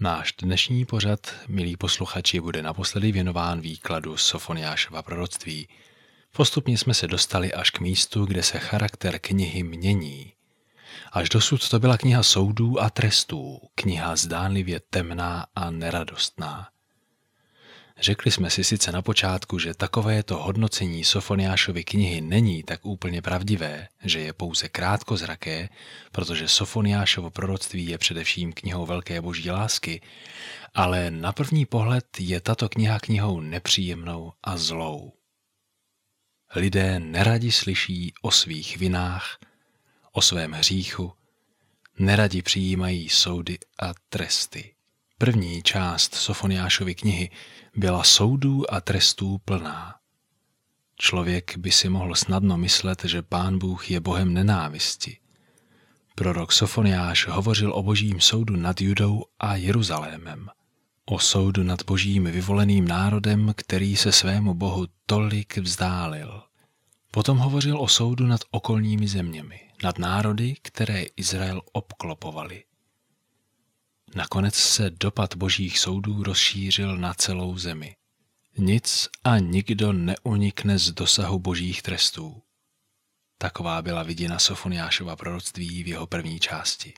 Náš dnešní pořad, milí posluchači, bude naposledy věnován výkladu Sofoniášova proroctví. Postupně jsme se dostali až k místu, kde se charakter knihy mění. Až dosud to byla kniha soudů a trestů, kniha zdánlivě temná a neradostná. Řekli jsme si sice na počátku, že takovéto hodnocení Sofoniášovy knihy není tak úplně pravdivé, že je pouze krátkozraké, protože Sofoniášovo proroctví je především knihou velké boží lásky, ale na první pohled je tato kniha knihou nepříjemnou a zlou. Lidé neradi slyší o svých vinách, o svém hříchu, neradi přijímají soudy a tresty. První část Sofoniášovy knihy byla soudů a trestů plná. Člověk by si mohl snadno myslet, že Pán Bůh je Bohem nenávisti. Prorok Sofoniáš hovořil o božím soudu nad Judou a Jeruzalémem, o soudu nad božím vyvoleným národem, který se svému Bohu tolik vzdálil. Potom hovořil o soudu nad okolními zeměmi, nad národy, které Izrael obklopovali. Nakonec se dopad božích soudů rozšířil na celou zemi. Nic a nikdo neunikne z dosahu božích trestů. Taková byla vidina Sofoniášova proroctví v jeho první části.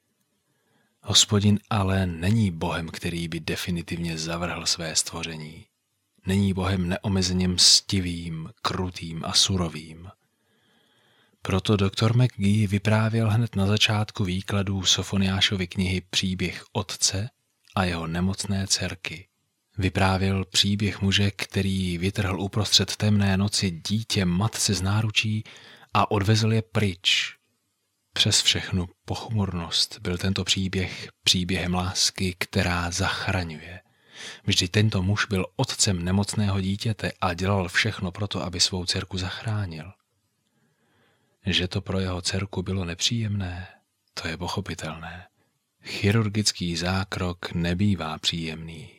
Hospodin ale není Bohem, který by definitivně zavrhl své stvoření. Není Bohem neomezeně mstivým, krutým a surovým. Proto doktor McGee vyprávěl hned na začátku výkladů Sofoniášovy knihy příběh otce a jeho nemocné dcerky. Vyprávěl příběh muže, který vytrhl uprostřed temné noci dítě matce z náručí a odvezl je pryč. Přes všechnu pochmurnost byl tento příběh příběhem lásky, která zachraňuje. Vždyť tento muž byl otcem nemocného dítěte a dělal všechno proto, aby svou dcerku zachránil. Že to pro jeho dcerku bylo nepříjemné, to je pochopitelné. Chirurgický zákrok nebývá příjemný.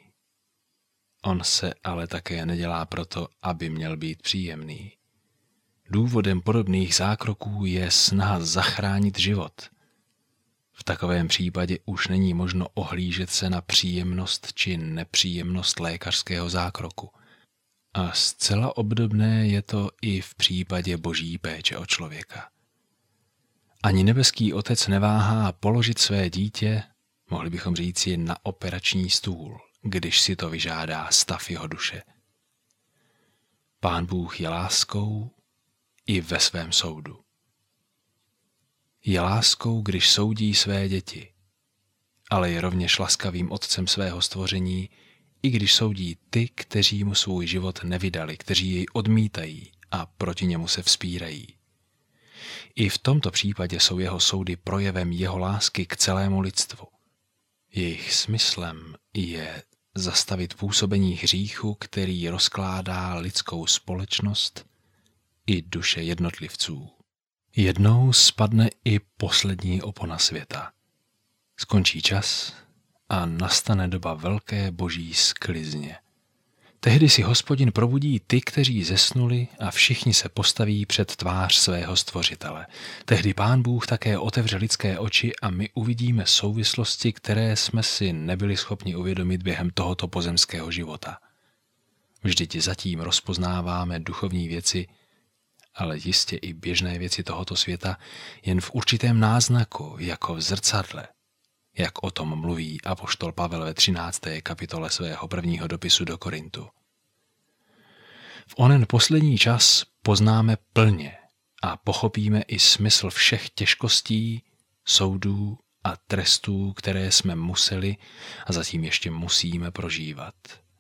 On se ale také nedělá proto, aby měl být příjemný. Důvodem podobných zákroků je snaha zachránit život. V takovém případě už není možno ohlížet se na příjemnost či nepříjemnost lékařského zákroku. A zcela obdobné je to i v případě boží péče o člověka. Ani nebeský otec neváhá položit své dítě, mohli bychom říci, na operační stůl, když si to vyžádá stav jeho duše. Pán Bůh je láskou i ve svém soudu. Je láskou, když soudí své děti, ale je rovněž laskavým otcem svého stvoření, i když soudí ty, kteří mu svůj život nevydali, kteří jej odmítají a proti němu se vzpírají. I v tomto případě jsou jeho soudy projevem jeho lásky k celému lidstvu. Jejich smyslem je zastavit působení hříchu, který rozkládá lidskou společnost i duše jednotlivců. Jednou spadne i poslední opona světa. Skončí čas a nastane doba velké boží sklizně. Tehdy si Hospodin probudí ty, kteří zesnuli, a všichni se postaví před tvář svého stvořitele. Tehdy Pán Bůh také otevře lidské oči a my uvidíme souvislosti, které jsme si nebyli schopni uvědomit během tohoto pozemského života. Vždyť zatím rozpoznáváme duchovní věci, ale jistě i běžné věci tohoto světa jen v určitém náznaku, jako v zrcadle, jak o tom mluví apoštol Pavel ve 13. kapitole svého prvního dopisu do Korintu. V onen poslední čas poznáme plně a pochopíme i smysl všech těžkostí, soudů a trestů, které jsme museli a zatím ještě musíme prožívat.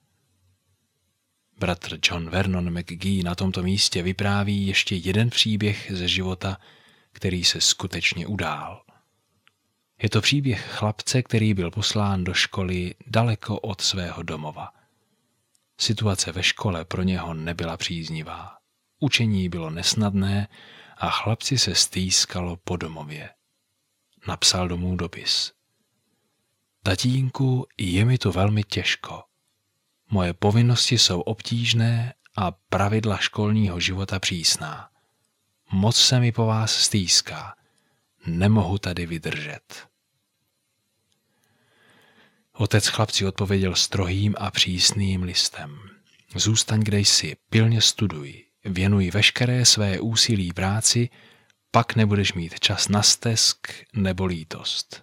Bratr John Vernon McGee na tomto místě vypráví ještě jeden příběh ze života, který se skutečně udál. Je to příběh chlapce, který byl poslán do školy daleko od svého domova. Situace ve škole pro něho nebyla příznivá. Učení bylo nesnadné a chlapci se stýskalo po domově. Napsal domů dopis. Tatínku, je mi tu velmi těžko. Moje povinnosti jsou obtížné a pravidla školního života přísná. Moc se mi po vás stýská. Nemohu tady vydržet. Otec chlapci odpověděl strohým a přísným listem. Zůstaň, kde jsi, pilně studuj, věnuj veškeré své úsilí práci, pak nebudeš mít čas na stesk nebo lítost.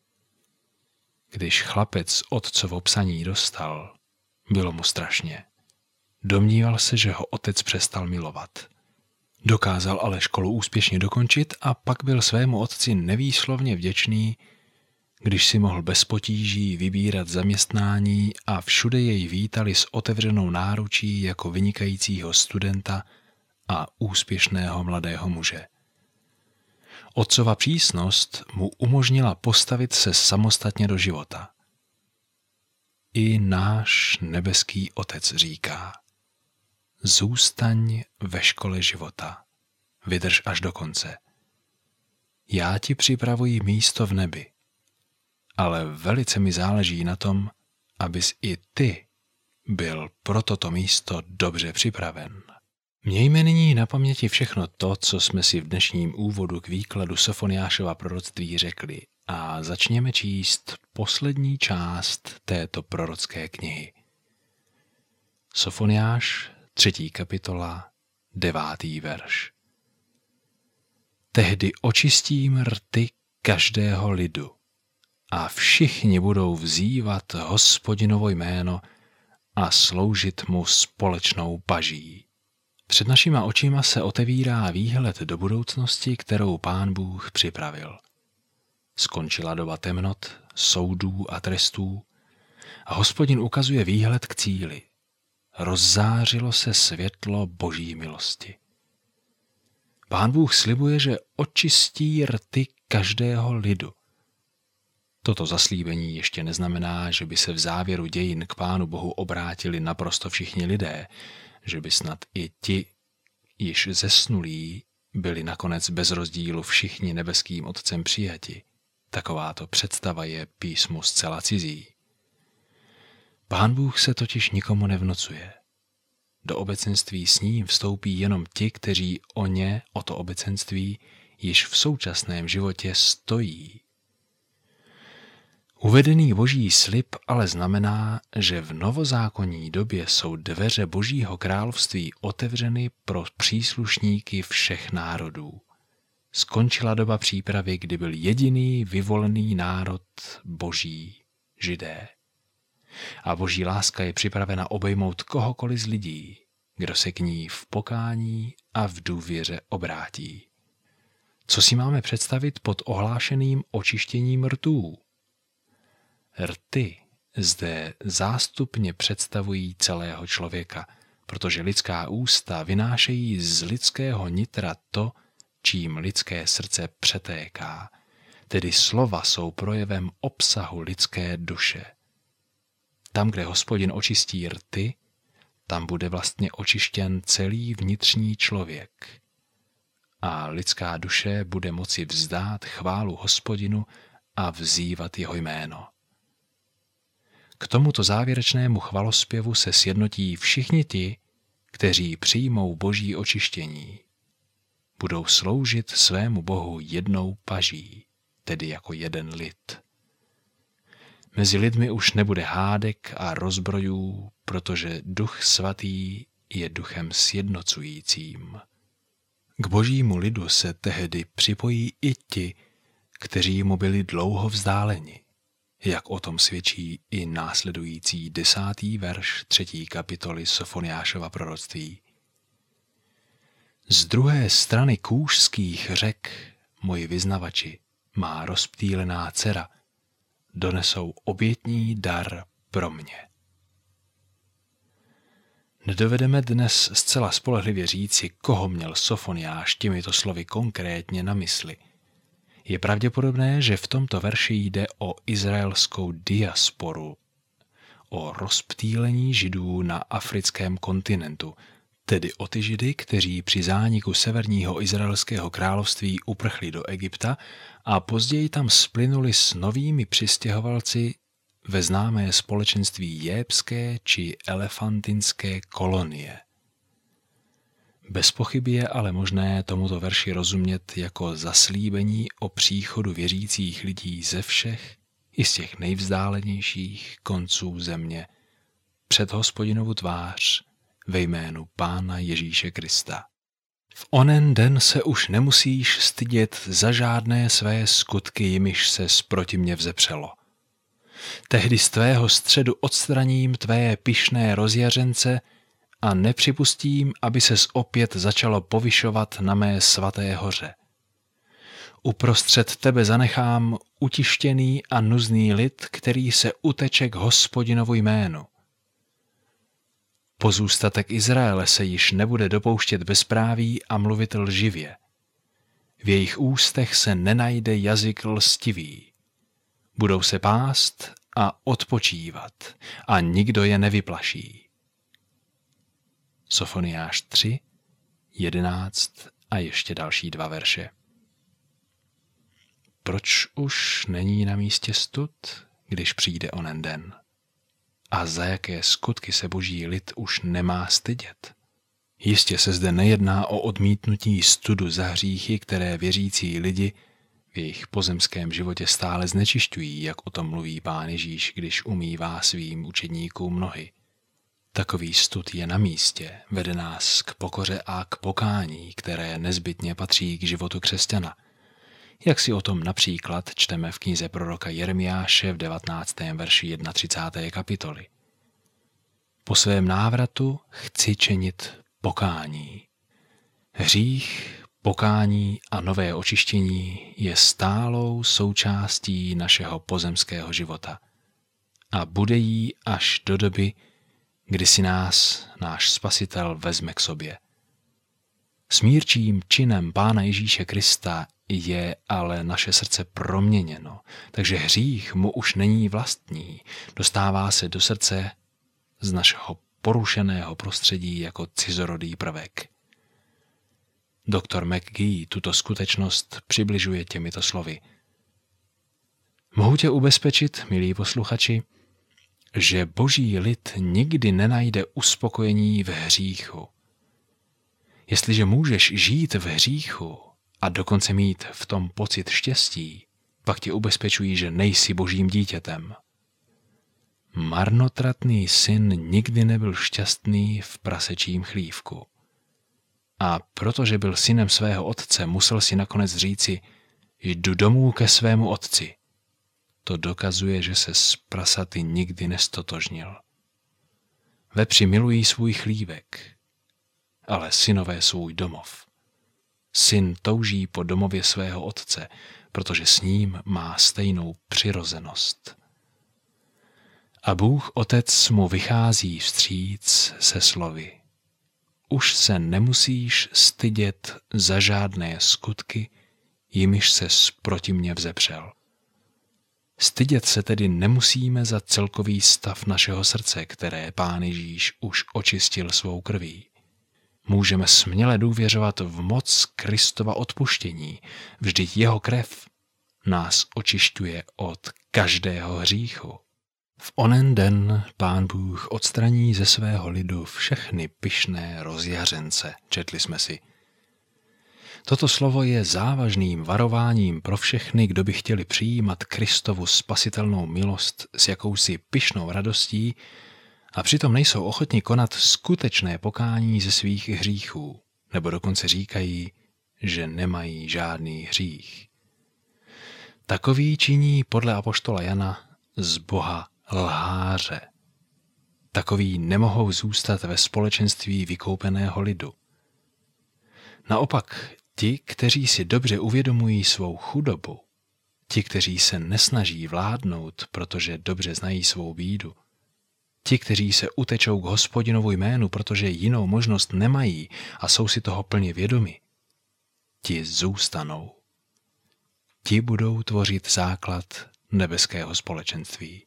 Když chlapec otcovo psaní dostal, bylo mu strašně. Domníval se, že ho otec přestal milovat. Dokázal ale školu úspěšně dokončit a pak byl svému otci nevýslovně vděčný, když si mohl bez potíží vybírat zaměstnání a všude jej vítali s otevřenou náručí jako vynikajícího studenta a úspěšného mladého muže. Otcova přísnost mu umožnila postavit se samostatně do života. I náš nebeský Otec říká: zůstaň ve škole života, vydrž až do konce. Já ti připravuji místo v nebi, ale velice mi záleží na tom, abys i ty byl pro toto místo dobře připraven. Mějme nyní na paměti všechno to, co jsme si v dnešním úvodu k výkladu Sofoniášova proroctví řekli, a začněme číst poslední část této prorocké knihy. Sofoniáš, 3. kapitola, 9. verš. Tehdy očistím rty každého lidu a všichni budou vzývat Hospodinovo jméno a sloužit mu společnou paží. Před našima očima se otevírá výhled do budoucnosti, kterou Pán Bůh připravil. Skončila doba temnot, soudů a trestů a Hospodin ukazuje výhled k cíli. Rozzářilo se světlo Boží milosti. Pán Bůh slibuje, že očistí rty každého lidu. Toto zaslíbení ještě neznamená, že by se v závěru dějin k Pánu Bohu obrátili naprosto všichni lidé, že by snad i ti, již zesnulí, byli nakonec bez rozdílu všichni nebeským Otcem přijati. Takováto představa je písmu zcela cizí. Pán Bůh se totiž nikomu nevnocuje. Do obecenství s ním vstoupí jenom ti, kteří o to obecenství již v současném životě stojí. Uvedený Boží slib ale znamená, že v novozákonní době jsou dveře Božího království otevřeny pro příslušníky všech národů. Skončila doba přípravy, kdy byl jediný vyvolený národ Boží, Židé. A Boží láska je připravena obejmout kohokoliv z lidí, kdo se k ní v pokání a v důvěře obrátí. Co si máme představit pod ohlášeným očištěním rtů? Rty zde zástupně představují celého člověka, protože lidská ústa vynášejí z lidského nitra to, čím lidské srdce přetéká, tedy slova jsou projevem obsahu lidské duše. Tam, kde Hospodin očistí rty, tam bude vlastně očištěn celý vnitřní člověk. A lidská duše bude moci vzdát chválu Hospodinu a vzývat jeho jméno. K tomuto závěrečnému chvalospěvu se sjednotí všichni ti, kteří přijmou Boží očištění. Budou sloužit svému Bohu jednou paží, tedy jako jeden lid. Mezi lidmi už nebude hádek a rozbrojů, protože Duch Svatý je duchem sjednocujícím. K Božímu lidu se tehdy připojí i ti, kteří mu byli dlouho vzdáleni, jak o tom svědčí i následující 10. verš 3. kapitoly Sofoniášova proroctví. Z druhé strany kůžských řek, moji vyznavači, má rozptýlená dcera, donesou obětní dar pro mě. Nedovedeme dnes zcela spolehlivě říci, koho měl Sofoniáš těmito slovy konkrétně na mysli. Je pravděpodobné, že v tomto verši jde o izraelskou diasporu, o rozptýlení Židů na africkém kontinentu, tedy o ty Židy, kteří při zániku severního izraelského království uprchli do Egypta a později tam splynuli s novými přistěhovalci ve známé společenství jébské či elefantinské kolonie. Bez pochyby je ale možné tomuto verši rozumět jako zaslíbení o příchodu věřících lidí ze všech, i z těch nejvzdálenějších konců země před Hospodinovu tvář ve jménu Pána Ježíše Krista. V onen den se už nemusíš stydět za žádné své skutky, jimiž ses proti mně vzepřelo. Tehdy z tvého středu odstraním tvé pyšné rozjařence a nepřipustím, aby ses opět začalo povyšovat na mé svaté hoře. Uprostřed tebe zanechám utištěný a nuzný lid, který se uteče k Hospodinovu jménu. Pozůstatek Izraele se již nebude dopouštět bezpráví a mluvit lživě. V jejich ústech se nenajde jazyk lstivý. Budou se pást a odpočívat a nikdo je nevyplaší. Sofoniáš 3, 11 a ještě další 2 verše. Proč už není na místě stud, když přijde onen den? A za jaké skutky se boží lid už nemá stydět? Jistě se zde nejedná o odmítnutí studu za hříchy, které věřící lidi v jejich pozemském životě stále znečišťují, jak o tom mluví Pán Ježíš, když umývá svým učedníkům nohy. Takový stud je na místě, vede nás k pokoře a k pokání, které nezbytně patří k životu křesťana. Jak si o tom například čteme v knize proroka Jeremiáše v 19. verši 31. kapitoly. Po svém návratu chci činit pokání. Hřích, pokání a nové očištění je stálou součástí našeho pozemského života a bude jí až do doby, kdy si nás náš Spasitel vezme k sobě. Smírčím činem Pána Ježíše Krista je ale naše srdce proměněno, takže hřích mu už není vlastní, dostává se do srdce z našeho porušeného prostředí jako cizorodý prvek. Doktor McGee tuto skutečnost přibližuje těmito slovy. Mohu tě ubezpečit, milí posluchači, že boží lid nikdy nenajde uspokojení v hříchu. Jestliže můžeš žít v hříchu a dokonce mít v tom pocit štěstí, pak tě ubezpečují, že nejsi božím dítětem. Marnotratný syn nikdy nebyl šťastný v prasečím chlívku. A protože byl synem svého otce, musel si nakonec říci, jdu domů ke svému otci. To dokazuje, že se s prasaty nikdy nestotožnil. Vepři milují svůj chlívek, ale synové svůj domov. Syn touží po domově svého otce, protože s ním má stejnou přirozenost. A Bůh Otec mu vychází vstříc se slovy. Už se nemusíš stydět za žádné skutky, jimiž ses proti mně vzepřel. Stydět se tedy nemusíme za celkový stav našeho srdce, které Pán Ježíš už očistil svou krví. Můžeme směle důvěřovat v moc Kristova odpuštění, vždyť jeho krev nás očišťuje od každého hříchu. V onen den Pán Bůh odstraní ze svého lidu všechny pyšné rozjařence, četli jsme si. Toto slovo je závažným varováním pro všechny, kdo by chtěli přijímat Kristovu spasitelnou milost s jakousi pyšnou radostí a přitom nejsou ochotni konat skutečné pokání ze svých hříchů, nebo dokonce říkají, že nemají žádný hřích. Takoví činí podle apoštola Jana z Boha lháře. Takoví nemohou zůstat ve společenství vykoupeného lidu. Naopak, ti, kteří si dobře uvědomují svou chudobu, ti, kteří se nesnaží vládnout, protože dobře znají svou bídu, ti, kteří se utečou k Hospodinovu jménu, protože jinou možnost nemají a jsou si toho plně vědomi, ti zůstanou. Ti budou tvořit základ nebeského společenství.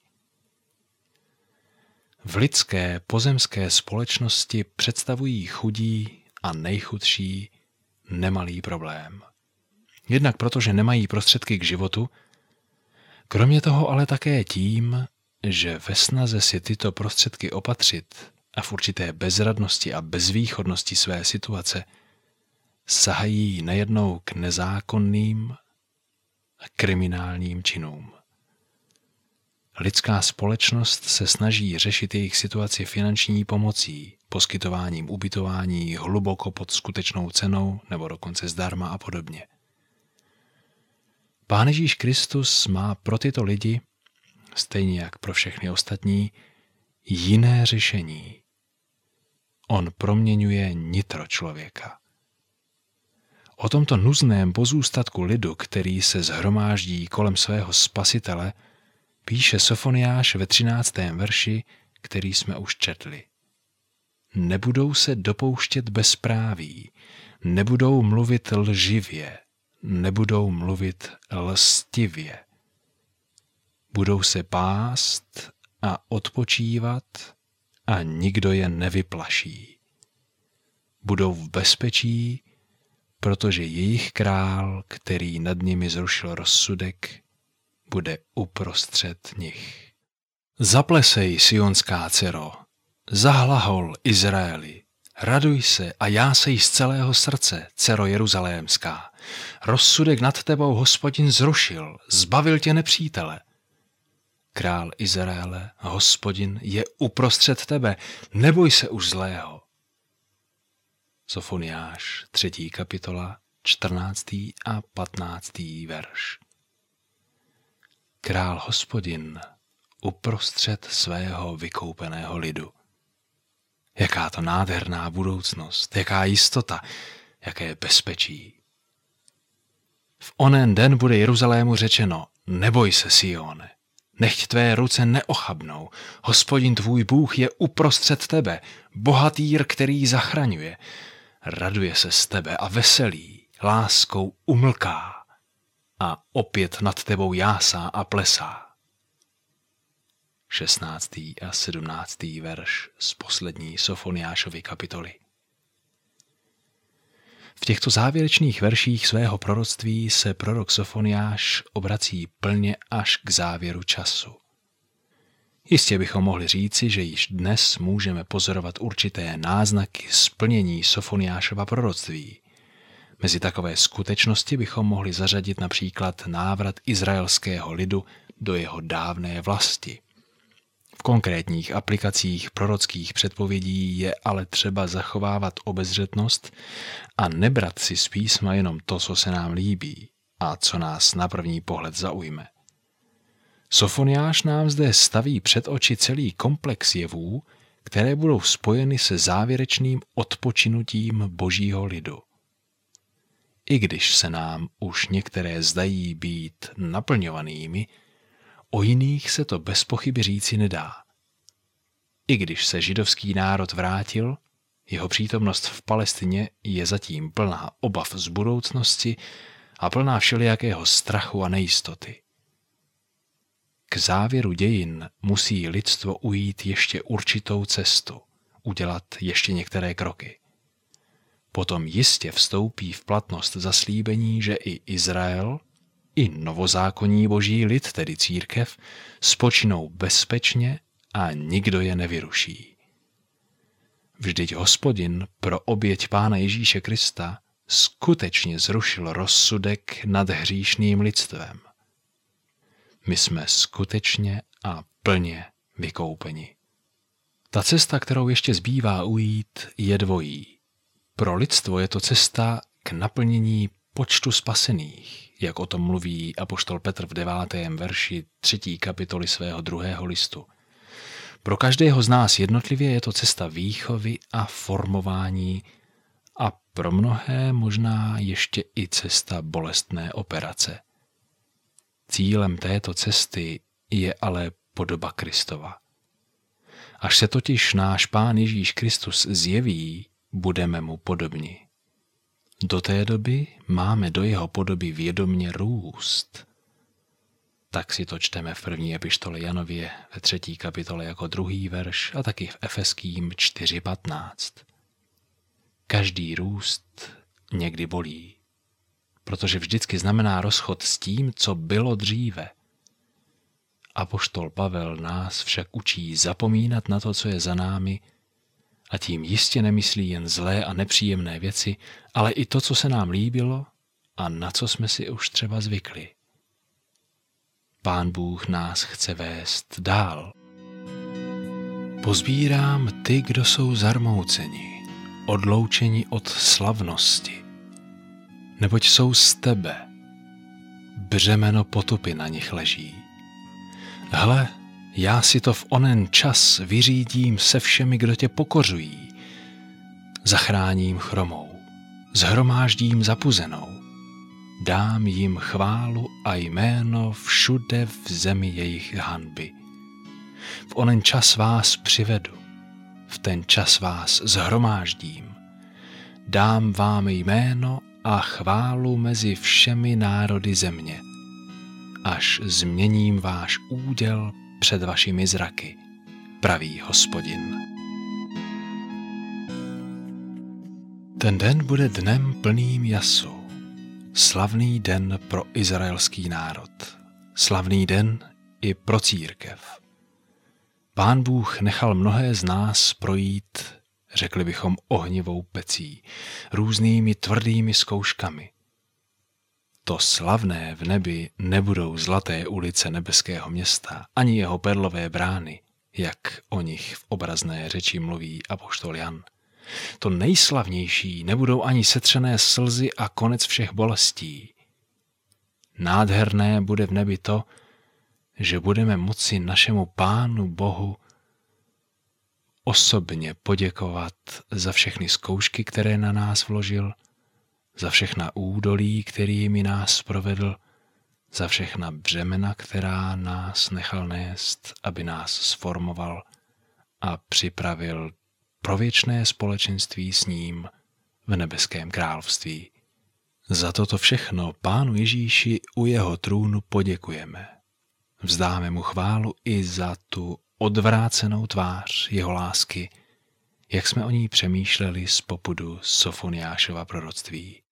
V lidské pozemské společnosti představují chudí a nejchudší nemalý problém. Jednak protože nemají prostředky k životu, kromě toho ale také tím, že ve snaze si tyto prostředky opatřit a v určité bezradnosti a bezvýchodnosti své situace sahají nejednou k nezákonným a kriminálním činům. Lidská společnost se snaží řešit jejich situaci finanční pomocí, poskytováním ubytování hluboko pod skutečnou cenou nebo dokonce zdarma a podobně. Pán Ježíš Kristus má pro tyto lidi, stejně jak pro všechny ostatní, jiné řešení. On proměňuje nitro člověka. O tomto nuzném pozůstatku lidu, který se shromáždí kolem svého spasitele, píše Sofoniáš ve 13. verši, který jsme už četli. Nebudou se dopouštět bezpráví, nebudou mluvit lživě, nebudou mluvit lstivě. Budou se pást a odpočívat a nikdo je nevyplaší. Budou v bezpečí, protože jejich král, který nad nimi zrušil rozsudek, bude uprostřed nich. Zaplesej, sionská dcero, zahlahol Izraeli, raduj se a jásej z celého srdce, dcero jeruzalémská. Rozsudek nad tebou Hospodin zrušil, zbavil tě nepřítele. Král Izraele, Hospodin, je uprostřed tebe, neboj se už zlého. Sofoniáš, 3. kapitola, 14. a 15. verš. Král Hospodin uprostřed svého vykoupeného lidu. Jaká to nádherná budoucnost, jaká jistota, jaké bezpečí. V onen den bude Jeruzalému řečeno, neboj se, Sione, nechť tvé ruce neochabnou, Hospodin tvůj Bůh je uprostřed tebe, bohatýr, který zachraňuje. Raduje se z tebe a veselí, láskou umlká a opět nad tebou jásá a plesá. 16. a 17. verš z poslední Sofoniášovy kapitoly. V těchto závěrečných verších svého proroctví se prorok Sofoniáš obrací plně až k závěru času. Jistě bychom mohli říci, že již dnes můžeme pozorovat určité náznaky splnění Sofoniášova proroctví. Mezi takové skutečnosti bychom mohli zařadit například návrat izraelského lidu do jeho dávné vlasti. V konkrétních aplikacích prorockých předpovědí je ale třeba zachovávat obezřetnost a nebrat si z písma jenom to, co se nám líbí a co nás na první pohled zaujme. Sofoniáš nám zde staví před oči celý komplex jevů, které budou spojeny se závěrečným odpočinutím božího lidu. I když se nám už některé zdají být naplňovanými, o jiných se to bez pochyby říci nedá. I když se židovský národ vrátil, jeho přítomnost v Palestině je zatím plná obav z budoucnosti a plná všelijakého strachu a nejistoty. K závěru dějin musí lidstvo ujít ještě určitou cestu, udělat ještě některé kroky. Potom jistě vstoupí v platnost zaslíbení, že i Izrael, i novozákonní boží lid, tedy církev, spočinou bezpečně a nikdo je nevyruší. Vždyť Hospodin pro oběť Pána Ježíše Krista skutečně zrušil rozsudek nad hříšným lidstvem. My jsme skutečně a plně vykoupeni. Ta cesta, kterou ještě zbývá ujít, je dvojí. Pro lidstvo je to cesta k naplnění počtu spasených, jak o tom mluví apoštol Petr v 9. verši 3. kapitoly svého 2. listu. Pro každého z nás jednotlivě je to cesta výchovy a formování a pro mnohé možná ještě i cesta bolestné operace. Cílem této cesty je ale podoba Kristova. Až se totiž náš Pán Ježíš Kristus zjeví, budeme mu podobni. Do té doby máme do jeho podoby vědomě růst. Tak si to čteme v první epištole Janově ve 3. kapitole jako 2. verš a taky v Efeským 4.15. Každý růst někdy bolí, protože vždycky znamená rozchod s tím, co bylo dříve. Apoštol Pavel nás však učí zapomínat na to, co je za námi, a tím jistě nemyslí jen zlé a nepříjemné věci, ale i to, co se nám líbilo a na co jsme si už třeba zvykli. Pán Bůh nás chce vést dál. Pozbírám ty, kdo jsou zarmouceni, odloučeni od slavnosti, neboť jsou z tebe. Břemeno potupy na nich leží. Hle, já si to v onen čas vyřídím se všemi, kdo tě pokořují. Zachráním chromou, zhromáždím zapuzenou. Dám jim chválu a jméno všude v zemi jejich hanby. V onen čas vás přivedu, v ten čas vás zhromáždím. Dám vám jméno a chválu mezi všemi národy země, až změním váš úděl před vašimi zraky, praví Hospodin. Ten den bude dnem plným jasu, slavný den pro izraelský národ, slavný den i pro církev. Pán Bůh nechal mnohé z nás projít, řekli bychom, ohnivou pecí, různými tvrdými zkouškami. To slavné v nebi nebudou zlaté ulice nebeského města, ani jeho perlové brány, jak o nich v obrazné řeči mluví apoštol Jan. To nejslavnější nebudou ani setřené slzy a konec všech bolestí. Nádherné bude v nebi to, že budeme moci našemu Pánu Bohu osobně poděkovat za všechny zkoušky, které na nás vložil, za všechna údolí, kterými nás provedl, za všechna břemena, která nás nechal nést, aby nás sformoval a připravil pro věčné společenství s ním v nebeském království. Za toto všechno Pánu Ježíši u jeho trůnu poděkujeme. Vzdáme mu chválu i za tu odvrácenou tvář jeho lásky, jak jsme o ní přemýšleli z popudu Sofoniášova proroctví.